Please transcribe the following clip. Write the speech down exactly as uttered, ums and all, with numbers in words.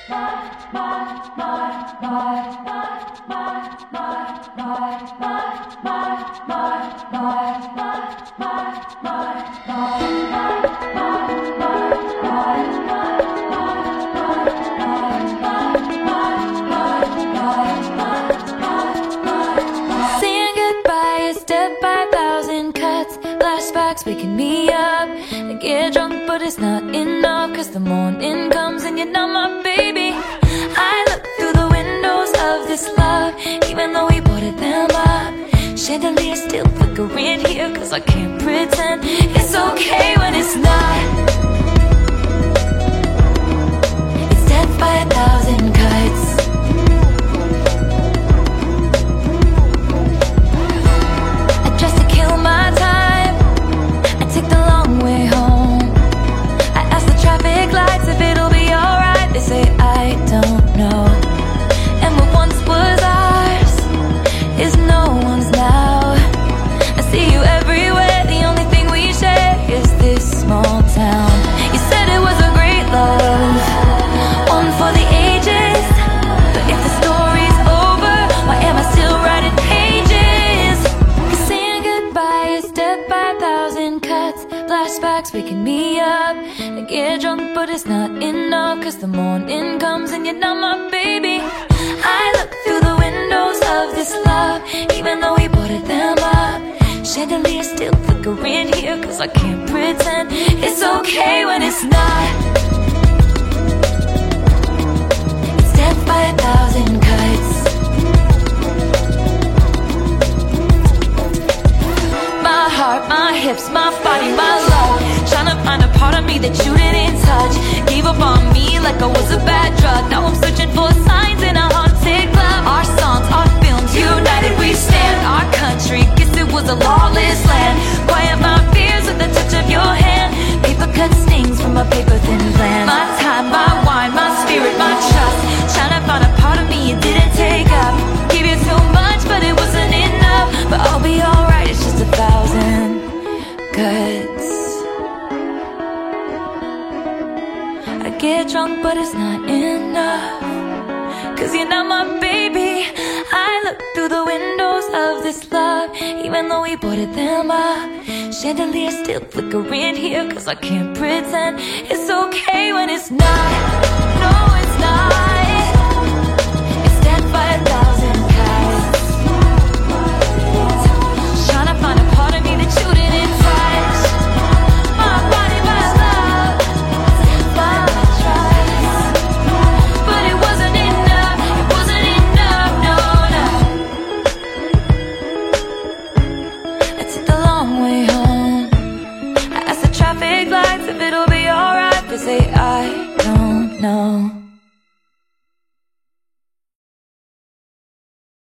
Flashbacks waking me up. I get drunk but it's not enough, cause the morning comes and you're not my baby. I look through the windows of this love, even though we boarded them up. Chandelier still flickering here, cause I can't pretend it's okay when it's not. It's death by a thousand cuts. Just to kill my time, I take the long way home. I ask the traffic lights if it'll be alright. They say I don't know. And what once was ours is no one's now. I see you everywhere, the only thing we share is this small town. You said it was a great love, one for the ages. But if the story's over, why am I still writing pages? Cause saying goodbye is death by a thousand cuts. Flashbacks waking me up. I get drunk but it's not enough, cause the morning comes and you're not my baby. I look through the windows of this love, even though we boarded them up. Chandelier still flickering here, cause I can't pretend it's okay when it's not. It's death by a thousand cuts. My heart, my hips, my body, my love, trying to find a part of me that you didn't touch. Gave up on me like I was a bad drug. Now I'm searching for signs in a haunted club. Our songs, our films, united we stand. Our country, guess it was a lawless land. Quiet my fears with the touch of your hand. Paper cut stings from a paper thin plan. My time, my wine, my spirit, my trust, trying to find a part of me you didn't take up. Gave you too much but it wasn't enough. But I'll be alright, it's just a thousand cuts. I get drunk but it's not enough, cause you're not my baby. I look through the windows of this love, even though we boarded them up. Chandelier still flickering here, cause I can't pretend it's okay when it's not. No, it's not. It's death by a thousand cuts. Trying to find a part of me that you didn't touch. My body, my love, my trust. But it wasn't enough, it wasn't enough, no, no. I took the long way home. I asked the traffic lights if it'll be alright. They say I don't know.